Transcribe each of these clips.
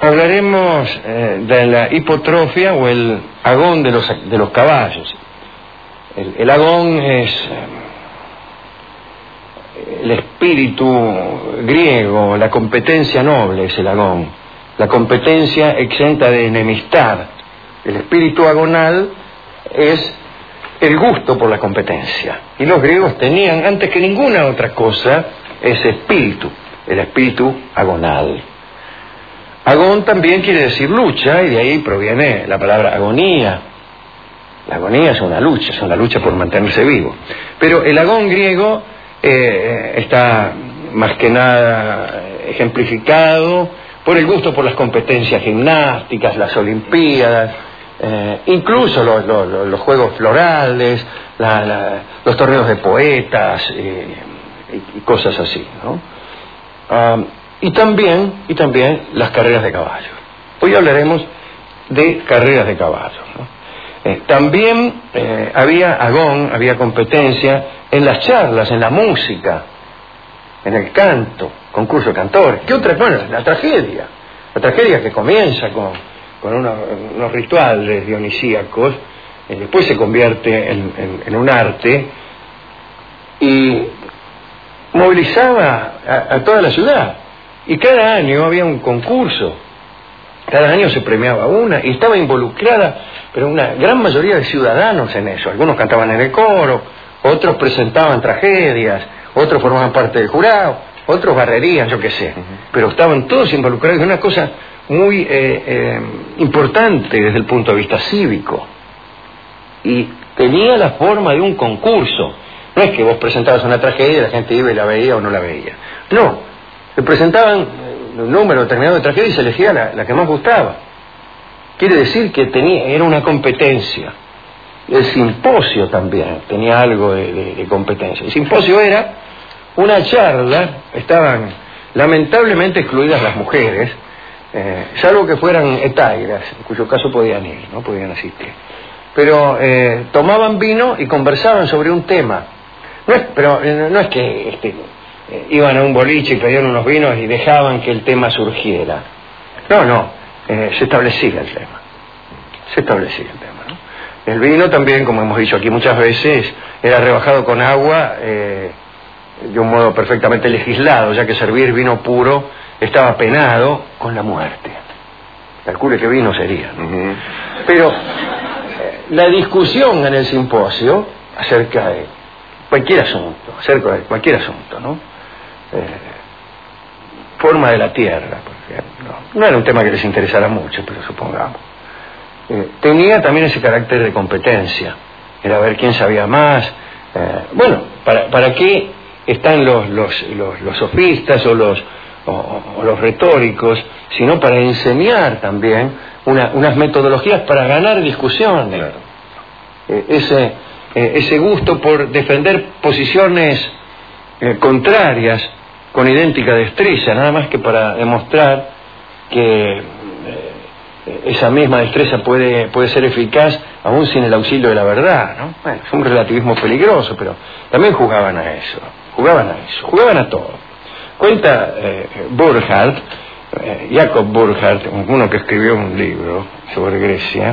hablaremos de la hipotrofia o el agón de los caballos. El agón es el espíritu griego, la competencia noble es el agón, la competencia exenta de enemistad. El espíritu agonal es el gusto por la competencia. Y los griegos tenían, antes que ninguna otra cosa, ese espíritu, el espíritu agonal. Agón también quiere decir lucha, y de ahí proviene la palabra agonía. La agonía es una lucha por mantenerse vivo. Pero el agón griego está más que nada ejemplificado por el gusto por las competencias gimnásticas, las olimpiadas, incluso los juegos florales, los torneos de poetas y cosas así, ¿no? Y también las carreras de caballos. Hoy hablaremos de carreras de caballos, ¿no? También había agón, había competencia en las charlas, en la música, en el canto, concurso de cantores. ¿Qué otra? Bueno, la tragedia que comienza con unos rituales dionisíacos, después se convierte en un arte y movilizaba a toda la ciudad. Y cada año había un concurso, cada año se premiaba una y estaba involucrada, pero una gran mayoría de ciudadanos en eso. Algunos cantaban en el coro, otros presentaban tragedias, otros formaban parte del jurado, otros barrerían, yo qué sé. Pero estaban todos involucrados en una cosa muy importante desde el punto de vista cívico. Y tenía la forma de un concurso. No es que vos presentabas una tragedia y la gente iba y la veía o no la veía. No. Se presentaban un número determinado de tragedias y se elegía la que más gustaba. Quiere decir que era una competencia. El simposio también tenía algo de competencia. El simposio era una charla, estaban lamentablemente excluidas las mujeres, salvo que fueran etairas, en cuyo caso podían ir, no podían asistir. Pero tomaban vino y conversaban sobre un tema. No es que iban a un boliche y pedían unos vinos y dejaban que el tema surgiera. No, se establecía el tema. ¿No? El vino también, como hemos dicho aquí muchas veces, era rebajado con agua de un modo perfectamente legislado, ya que servir vino puro estaba penado con la muerte. Calcule qué vino sería, ¿no? Pero la discusión en el simposio acerca de cualquier asunto, ¿no? Forma de la tierra, por ejemplo. No era un tema que les interesara mucho, pero supongamos. Tenía también ese carácter de competencia. Era ver quién sabía más. Bueno, ¿para qué están los sofistas o los retóricos? Sino para enseñar también unas metodologías para ganar discusiones. Ese gusto por defender posiciones contrarias con idéntica destreza, nada más que para demostrar que esa misma destreza puede ser eficaz aún sin el auxilio de la verdad, ¿no? Bueno, es un relativismo peligroso, pero también jugaban a todo. Cuenta Burckhardt, Jacob Burckhardt, uno que escribió un libro sobre Grecia,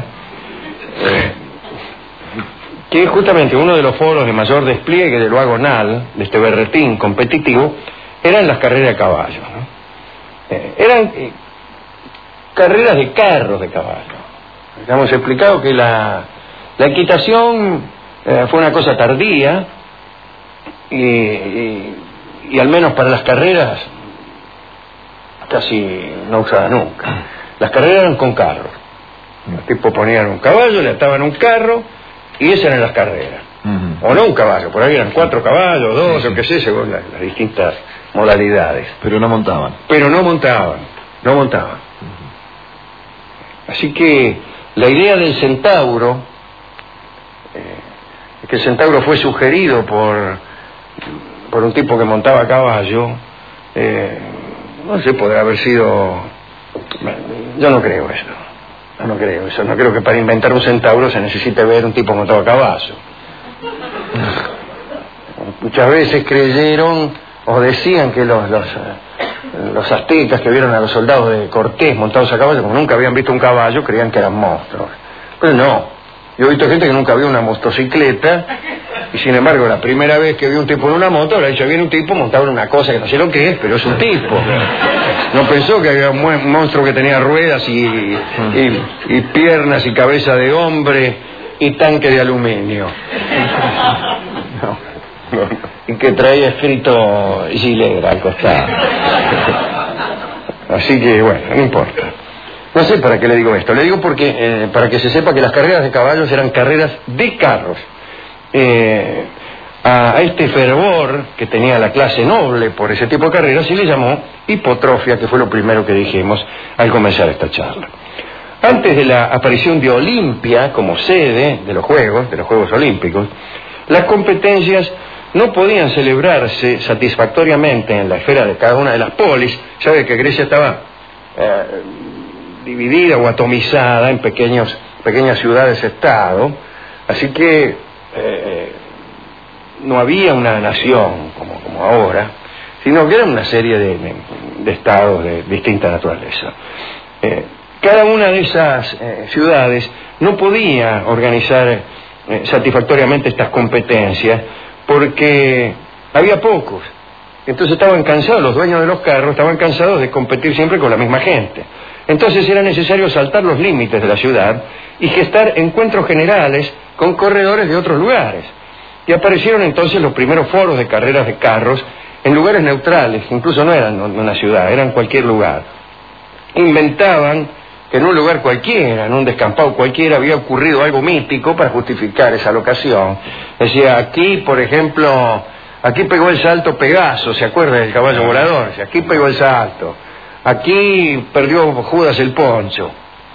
que justamente uno de los foros de mayor despliegue de lo agonal, de este berretín competitivo, eran las carreras de caballos, ¿no? Eran carreras de carros de caballo. Hemos explicado que la equitación fue una cosa tardía y al menos para las carreras casi no usada nunca. Las carreras eran con carros. Los tipos ponían un caballo, le ataban un carro y esas eran las carreras. O no un caballo, por ahí eran 4 caballos, 2, o qué sé, según las distintas modalidades. Pero no montaban. Así que la idea del centauro, que el centauro fue sugerido por un tipo que montaba a caballo, no sé, podrá haber sido... Yo no creo eso. No creo que para inventar un centauro se necesite ver un tipo montado a caballo. Muchas veces creyeron o decían que los aztecas que vieron a los soldados de Cortés montados a caballo, como nunca habían visto un caballo, creían que eran monstruos. Pero no, yo he visto gente que nunca vio una motocicleta, y sin embargo la primera vez que vi un tipo en una moto, le ha dicho, viene un tipo montado en una cosa que no sé lo que es, pero es un tipo. No pensó que había un monstruo que tenía ruedas y piernas y cabeza de hombre y tanque de aluminio. No. Y que traía escrito Gilera al costado. Así que bueno, no importa. No sé para qué le digo esto. Le digo porque para que se sepa que las carreras de caballos eran carreras de carros. A este fervor que tenía la clase noble por ese tipo de carreras se le llamó hipotrofia, que fue lo primero que dijimos al comenzar esta charla. Antes de la aparición de Olimpia como sede de los Juegos Olímpicos, las competencias no podían celebrarse satisfactoriamente en la esfera de cada una de las polis. Sabe que Grecia estaba dividida o atomizada en pequeñas ciudades-estado, así que no había una nación como ahora, sino que era una serie de estados de distinta naturaleza. Cada una de esas ciudades no podía organizar satisfactoriamente estas competencias porque había pocos. Entonces estaban cansados, los dueños de los carros estaban cansados de competir siempre con la misma gente. Entonces era necesario saltar los límites de la ciudad y gestar encuentros generales con corredores de otros lugares. Y aparecieron entonces los primeros foros de carreras de carros en lugares neutrales, que incluso no eran una ciudad, eran cualquier lugar. Inventaban que en un lugar cualquiera, en un descampado cualquiera, había ocurrido algo mítico para justificar esa locación. Decía, aquí, por ejemplo, aquí pegó el salto Pegaso, ¿se acuerda del caballo volador? Decía, aquí pegó el salto. Aquí perdió Judas el poncho.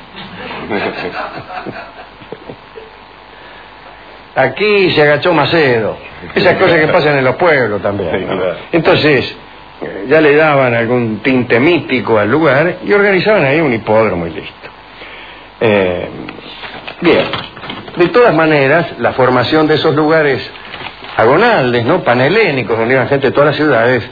Aquí se agachó Macedo. Esas cosas que pasan en los pueblos también, ¿no? Entonces, ya le daban algún tinte mítico al lugar y organizaban ahí un hipódromo y listo. Bien, de todas maneras, la formación de esos lugares agonaldes, ¿no?, panhelénicos, donde iban gente de todas las ciudades,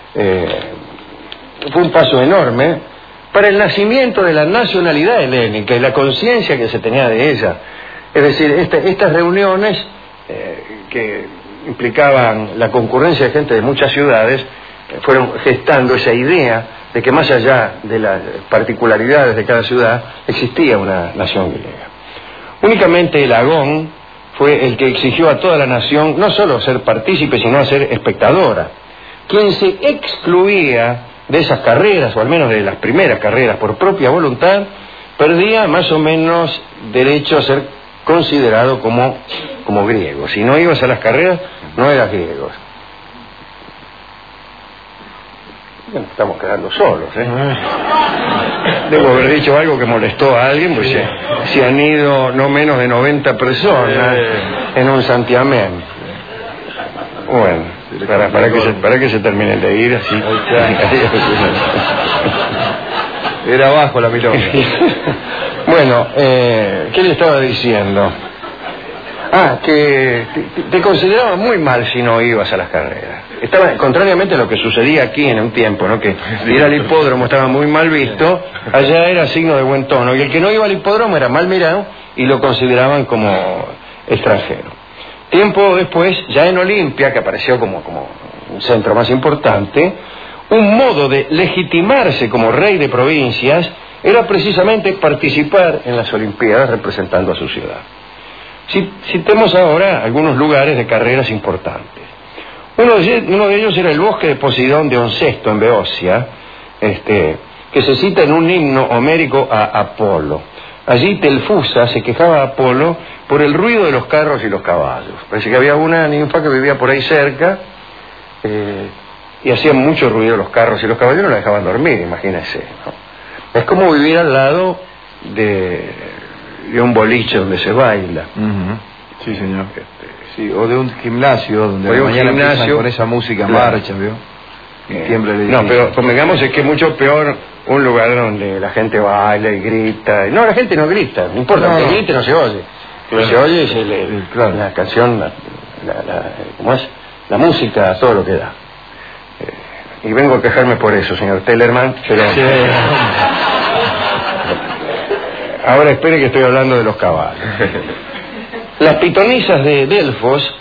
fue un paso enorme para el nacimiento de la nacionalidad helénica y la conciencia que se tenía de ella. Es decir, estas reuniones que implicaban la concurrencia de gente de muchas ciudades fueron gestando esa idea de que más allá de las particularidades de cada ciudad existía una nación griega. Únicamente el Agón fue el que exigió a toda la nación no solo ser partícipe, sino ser espectadora. Quien se excluía de esas carreras, o al menos de las primeras carreras, por propia voluntad, perdía más o menos derecho a ser considerado como griego. Si no ibas a las carreras, no eras griego. Bueno, estamos quedando solos, ¿eh? Debo haber dicho algo que molestó a alguien, pues se han ido no menos de 90 personas en un santiamén. Bueno, para que se terminen de ir así. Era abajo la milonga. Bueno, ¿qué le estaba diciendo? Que te consideraban muy mal si no ibas a las carreras. Contrariamente a lo que sucedía aquí en un tiempo, ¿no?, que ir al hipódromo estaba muy mal visto, allá era signo de buen tono, y el que no iba al hipódromo era mal mirado y lo consideraban como extranjero. Tiempo después, ya en Olimpia, que apareció como un centro más importante, un modo de legitimarse como rey de provincias era precisamente participar en las Olimpiadas representando a su ciudad. Citemos ahora algunos lugares de carreras importantes. Uno de ellos era el bosque de Posidón de Oncesto, en Beocia, que se cita en un himno homérico a Apolo. Allí Telfusa se quejaba a Apolo por el ruido de los carros y los caballos. Parece que había una ninfa que vivía por ahí cerca y hacían mucho ruido los carros y los caballos, no la dejaban dormir, imagínense, ¿no? Es como vivir al lado de un boliche donde se baila. Sí, señor. Sí, o de un gimnasio donde o de un gimnasio con esa música marcha, ¿vio? No, pero convengamos es que es mucho peor un lugar donde la gente baila y grita. No, la gente no grita, no importa, que grite no se oye. Lo que se oye es la canción, ¿cómo es? La música, todo lo que da. y vengo a quejarme por eso, señor Tellerman, pero... Sí. Ahora espere que estoy hablando de los caballos. Las pitonisas de Delfos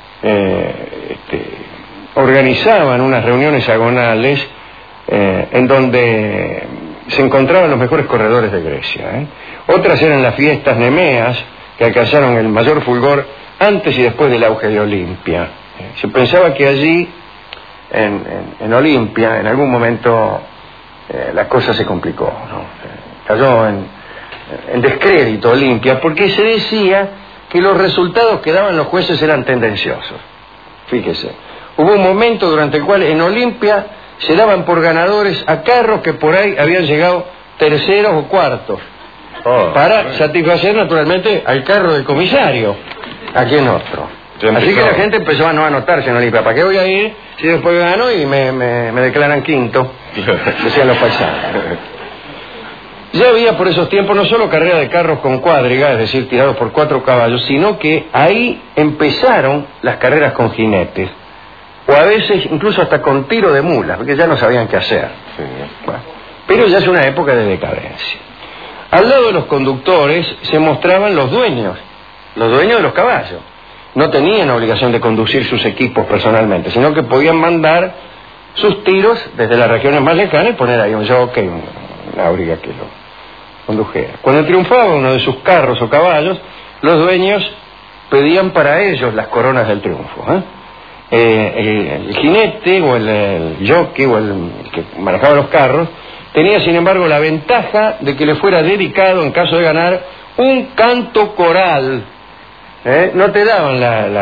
organizaban unas reuniones agonales en donde se encontraban los mejores corredores de Grecia. Otras eran las fiestas nemeas, que alcanzaron el mayor fulgor antes y después del auge de Olimpia. Se pensaba que allí, en Olimpia, en algún momento la cosa se complicó, ¿no? Cayó en descrédito Olimpia, porque se decía que los resultados que daban los jueces eran tendenciosos. Fíjese, hubo un momento durante el cual en Olimpia se daban por ganadores a carros que por ahí habían llegado terceros o cuartos, para satisfacer naturalmente al carro del comisario, a quien otro. Así que la gente empezó a no anotarse en Olimpia. ¿Para qué voy a ir si después gano y me declaran quinto? Decían los paisanos. Ya había por esos tiempos no solo carrera de carros con cuadriga, es decir, tirados por 4 caballos, sino que ahí empezaron las carreras con jinetes, o a veces incluso hasta con tiro de mulas, porque ya no sabían qué hacer. Sí. Bueno, pero ya es una época de decadencia. Al lado de los conductores se mostraban los dueños de los caballos. No tenían obligación de conducir sus equipos personalmente, sino que podían mandar sus tiros desde las regiones más lejanas y poner ahí un jockey, una auriga que lo condujera. Cuando triunfaba uno de sus carros o caballos, los dueños pedían para ellos las coronas del triunfo. El jinete o el jockey o el que manejaba los carros tenía sin embargo la ventaja de que le fuera dedicado, en caso de ganar, un canto coral. No te daban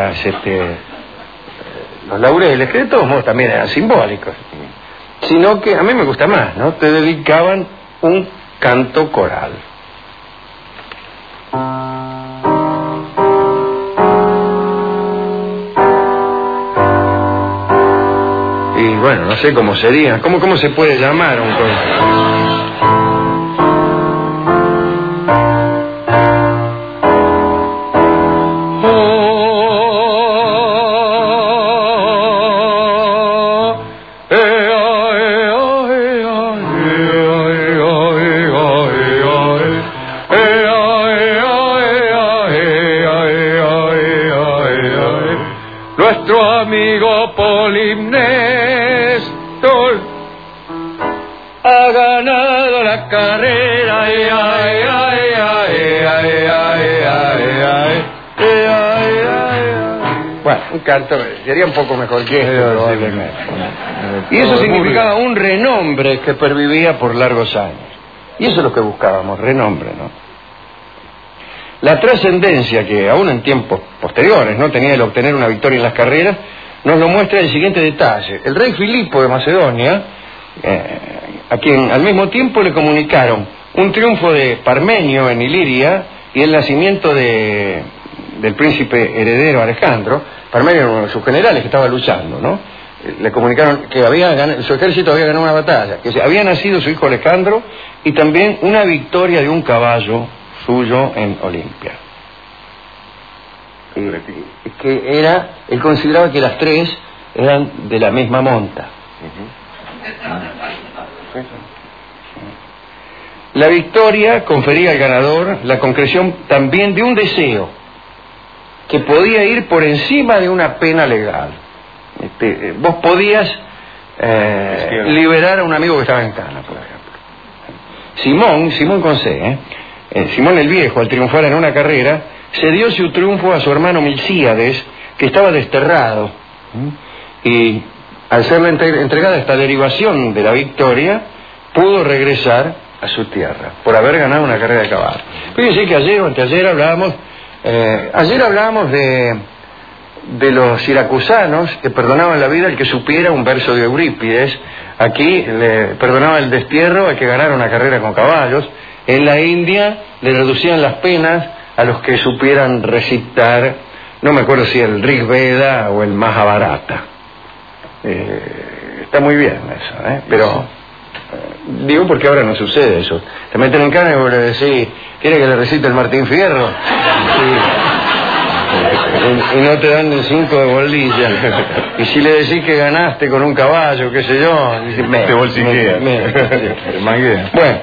los laureles, que de todos modos también eran simbólicos, sino que a mí me gusta más, ¿no? Te dedicaban un canto coral. Y bueno, no sé cómo sería, ¿cómo se puede llamar un nuestro amigo Polimnestor ha ganado la carrera. Bueno, un canto sería un poco mejor que esto, probablemente. Y eso significaba un renombre que pervivía por largos años. Y eso es lo que buscábamos, renombre, ¿no? La trascendencia que aún en tiempos posteriores no tenía el obtener una victoria en las carreras nos lo muestra el siguiente detalle. El rey Filipo de Macedonia, a quien al mismo tiempo le comunicaron un triunfo de Parmenio en Iliria y el nacimiento del príncipe heredero Alejandro. Parmenio era uno de sus generales que estaba luchando, ¿no? Le comunicaron que su ejército había ganado una batalla, que había nacido su hijo Alejandro y también una victoria de un caballo suyo en Olimpia. Que él consideraba que las 3 eran de la misma monta. La victoria confería al ganador la concreción también de un deseo que podía ir por encima de una pena legal. Vos podías liberar a un amigo que estaba en cana, por ejemplo. Simón con C, Simón el Viejo, al triunfar en una carrera, cedió su triunfo a su hermano Milcíades, que estaba desterrado, y al serle entregada esta derivación de la victoria, pudo regresar a su tierra, por haber ganado una carrera de caballo. Fíjense que ayer o anteayer hablábamos de los siracusanos que perdonaban la vida al que supiera un verso de Eurípides. Aquí le perdonaba el destierro al que ganara una carrera con caballos. En la India le reducían las penas a los que supieran recitar, no me acuerdo si el Rig Veda o el Mahabharata. Está muy bien eso, pero digo porque ahora no sucede eso. Te meten en cana y vos le decís, ¿quiere que le recite el Martín Fierro? Y no te dan ni 5 de bolilla. Y si le decís que ganaste con un caballo, qué sé yo, te bolsiquea. Te manguea. Bueno,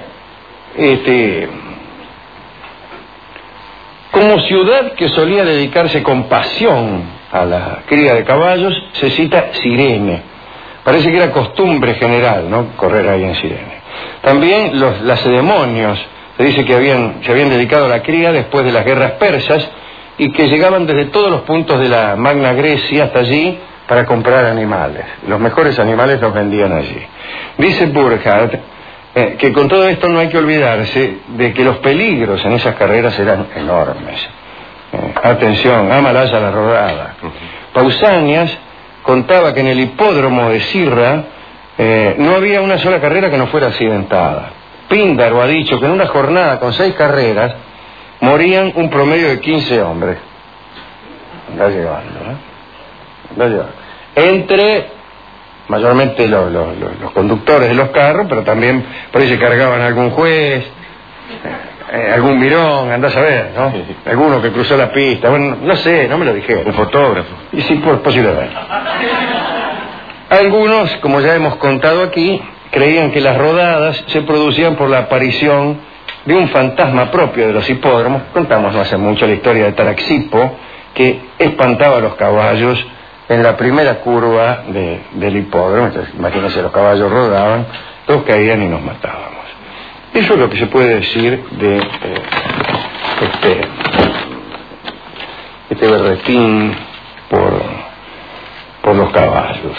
como ciudad que solía dedicarse con pasión a la cría de caballos, se cita Cirene. Parece que era costumbre general, ¿no?, correr ahí en Cirene. También los lacedemonios, se dice que se habían dedicado a la cría después de las guerras persas y que llegaban desde todos los puntos de la Magna Grecia hasta allí para comprar animales. Los mejores animales los vendían allí. Dice Burkhardt que con todo esto no hay que olvidarse de que los peligros en esas carreras eran enormes. Atención, Amalaya la rodada. Pausanias contaba que en el hipódromo de Cirra no había una sola carrera que no fuera accidentada. Píndaro ha dicho que en una jornada con 6 carreras morían un promedio de 15 hombres. Anda llevando, ¿eh? Anda llevando. Entre mayormente los conductores de los carros, pero también por ahí se cargaban algún juez, algún mirón, andás a ver, ¿no? Alguno que cruzó la pista, bueno, no sé, no me lo dijeron. Un fotógrafo. Y sí, posiblemente. Algunos, como ya hemos contado aquí, creían que las rodadas se producían por la aparición de un fantasma propio de los hipódromos. Contamos no hace mucho la historia de Taraxipo, que espantaba a los caballos en la primera curva del hipódromo. Entonces, imagínense, los caballos rodaban, todos caían y nos matábamos. Eso es lo que se puede decir de este berretín por los caballos.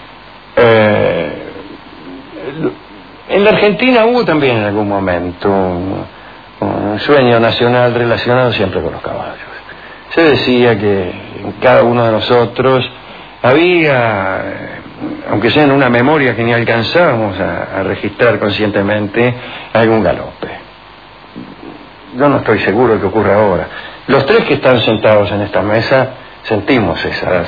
En la Argentina hubo también en algún momento un sueño nacional relacionado siempre con los caballos. Se decía que en cada uno de nosotros había, aunque sea en una memoria que ni alcanzábamos a registrar conscientemente, algún galope. Yo no estoy seguro de que ocurra ahora. Los 3 que están sentados en esta mesa sentimos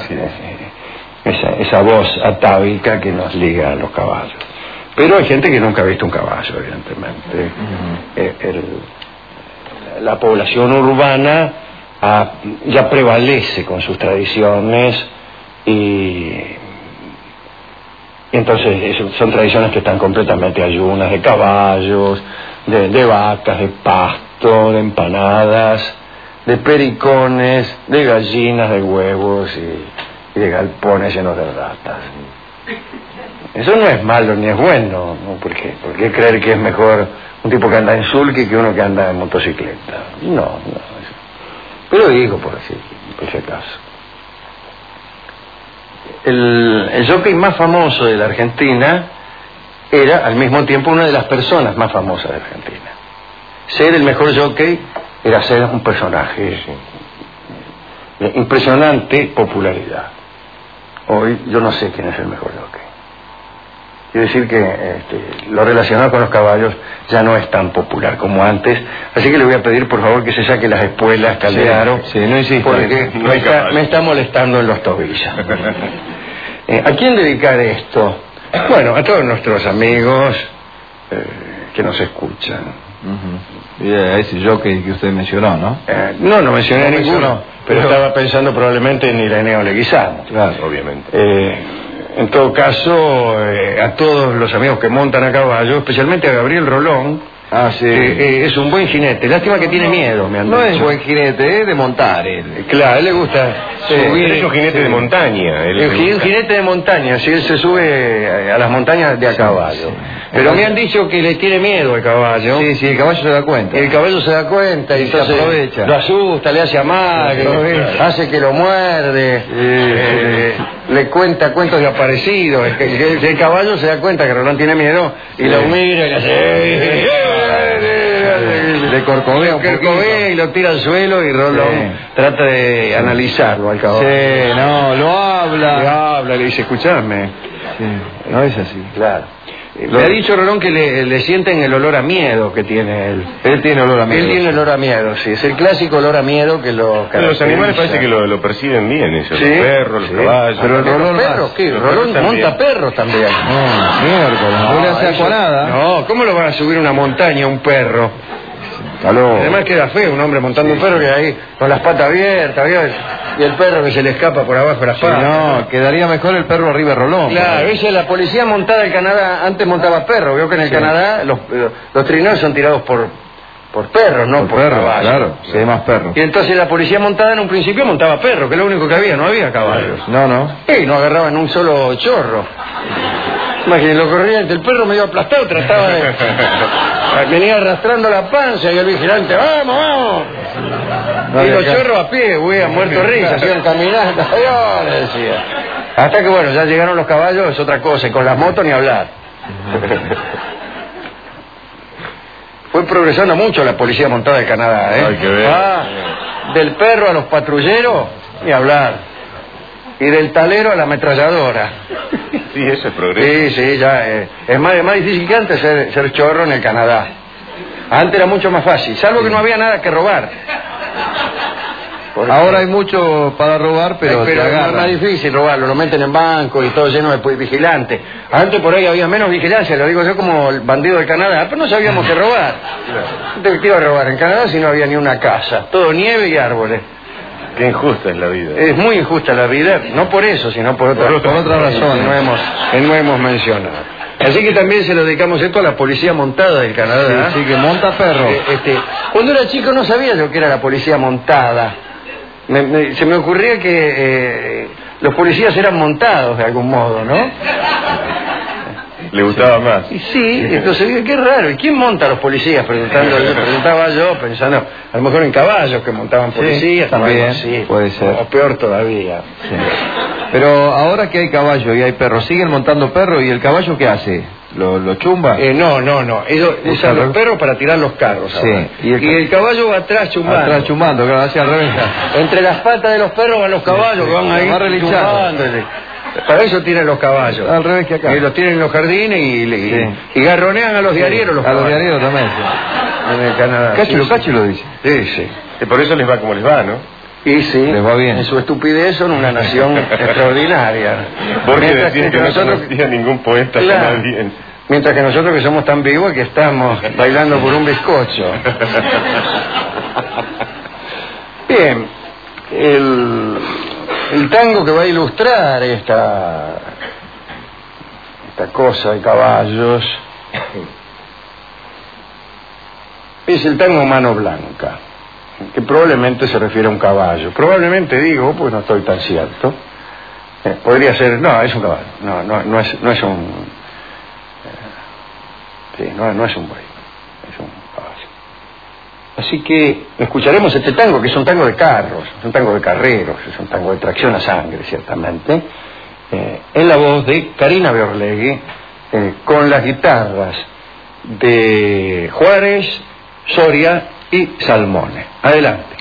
esa voz atávica que nos liga a los caballos. Pero hay gente que nunca ha visto un caballo, evidentemente. La población urbana ya prevalece con sus tradiciones y entonces son tradiciones que están completamente ayunas, de caballos, de vacas, de pasto, de empanadas, de pericones, de gallinas, de huevos y de galpones llenos de ratas. Eso no es malo ni es bueno, ¿no? ¿Por qué creer que es mejor un tipo que anda en sulky que uno que anda en motocicleta? No. Pero digo por si acaso. El jockey más famoso de la Argentina era al mismo tiempo una de las personas más famosas de Argentina. Ser el mejor jockey era ser un personaje de impresionante popularidad. Hoy yo no sé quién es el mejor jockey. Quiero decir que lo relacionado con los caballos ya no es tan popular como antes, así que le voy a pedir por favor que se saque las espuelas, Calderaro, sí, no insiste, porque me está molestando en los tobillos. ¿A quién dedicar esto? Bueno, a todos nuestros amigos que nos escuchan. Y a ese jockey que usted mencionó, ¿no? No mencioné a ninguno, pero estaba pensando probablemente en Ireneo Leguizamo. Claro, obviamente. En todo caso, a todos los amigos que montan a caballo, especialmente a Gabriel Rolón, sí. Es un buen jinete. Lástima que tiene miedo, me han dicho. No es buen jinete, es de montar él. Claro, a él le gusta subir. Es un jinete de montaña. Un jinete de montaña, si él se sube a las montañas de a caballo. Pero me han dicho que le tiene miedo al caballo. Sí, el caballo se da cuenta. El caballo se da cuenta y entonces se aprovecha. Lo asusta, le hace amague, hace que lo muerde, le cuenta cuentos de aparecidos. El caballo se da cuenta que Rolón tiene miedo y lo mira y le hace... Le corcovea y lo tira al suelo y Rolón trata de analizarlo al caballo. Sí, no, lo habla. Le habla, le dice, escuchame. Sí, no es así. Claro. Le ha dicho Rolón que le sienten el olor a miedo que tiene él. Él tiene olor a miedo. Él tiene olor a miedo, sí. Es el clásico olor a miedo que lo caracteriza. Los animales parece que lo perciben bien, eso. ¿Sí? Los perros, los caballos. Pero Rolón perros, ¿qué? Rolón monta perros también. No le hace acuarada. No, ¿cómo lo van a subir una montaña un perro? Además queda feo un hombre montando un perro que ahí con las patas abiertas, ¿vio? Y el perro que se le escapa por abajo de las patas. No, quedaría mejor el perro arriba de rolón. Claro, esa es la policía montada en Canadá, antes montaba perros. Veo que en el Canadá los trineos son tirados por perros, no por perros, caballos. claro, si hay más perros. Y entonces la policía montada en un principio montaba perros, que es lo único que había, no había caballos. No. Y no agarraban un solo chorro. Imagínense, lo corriente, el perro medio aplastado trataba de... venía arrastrando la panza y el vigilante, ¡vamos! No, y los acá... chorros a pie, huían muertos risa, iban caminando, ¡adiós! Le decía. Hasta que bueno, ya llegaron los caballos, es otra cosa, y con las motos ni hablar. Fue progresando mucho la policía montada de Canadá, ¿eh? Hay que ver. Del perro a los patrulleros, ni hablar. Y del talero a la ametralladora. Sí, eso es progreso. Sí, ya. Es más difícil que antes ser chorro en el Canadá. Antes era mucho más fácil, salvo que no había nada que robar. Ahora hay mucho para robar, pero te es agarran. más difícil robarlo, lo meten en banco y todo lleno de vigilantes. Antes por ahí había menos vigilancia, lo digo yo como el bandido del Canadá, pero no sabíamos qué robar. ¿Qué iba a robar en Canadá si no había ni una casa? Todo nieve y árboles. Qué injusta es la vida. Es muy injusta la vida, no por eso, sino por otra razón que no hemos mencionado. Así que también se lo dedicamos esto a la policía montada del Canadá. Sí, que monta perro. Cuando era chico no sabía yo que era la policía montada. Se me ocurría que los policías eran montados de algún modo, ¿no? Le gustaba más. Y sí, entonces qué raro. ¿Y quién monta a los policías? Preguntaba yo, pensando a lo mejor en caballos que montaban policías. Sí, también, sí, puede ser. O peor todavía. Sí. Pero ahora que hay caballo y hay perros, ¿siguen montando perros? ¿Y el caballo qué hace? ¿Lo chumba? No. Ellos usan los perros para tirar los carros. Sí. Ahora. Y el caballo va atrás chumbando. Atrás chumbando, claro, hacia al revés. Entre las patas de los perros van los caballos que van ahí chumbando. Para eso tienen los caballos. Al revés que acá. Y los tienen en los jardines y garronean a los diarieros los caballos. A los diarieros también, sí. En el Canadá. Cáchilo dice. Sí. Y por eso les va como les va, ¿no? Y sí, les va bien. En su estupidez son una nación extraordinaria. Porque decían que no conocía ningún poeta canadiense. Mientras que nosotros que somos tan vivos que estamos bailando por un bizcocho. Bien, el tango que va a ilustrar esta cosa de caballos es el tango Mano Blanca, que probablemente se refiere a un caballo. Probablemente digo, pues no estoy tan cierto. Podría ser, no, es un caballo. No es un... no es un buey, es un caballo. Así que escucharemos este tango, que es un tango de carros, es un tango de carreros, es un tango de tracción a sangre, ciertamente, en la voz de Karina Beorlegui, con las guitarras de Juárez, Soria y Salmone. Adelante.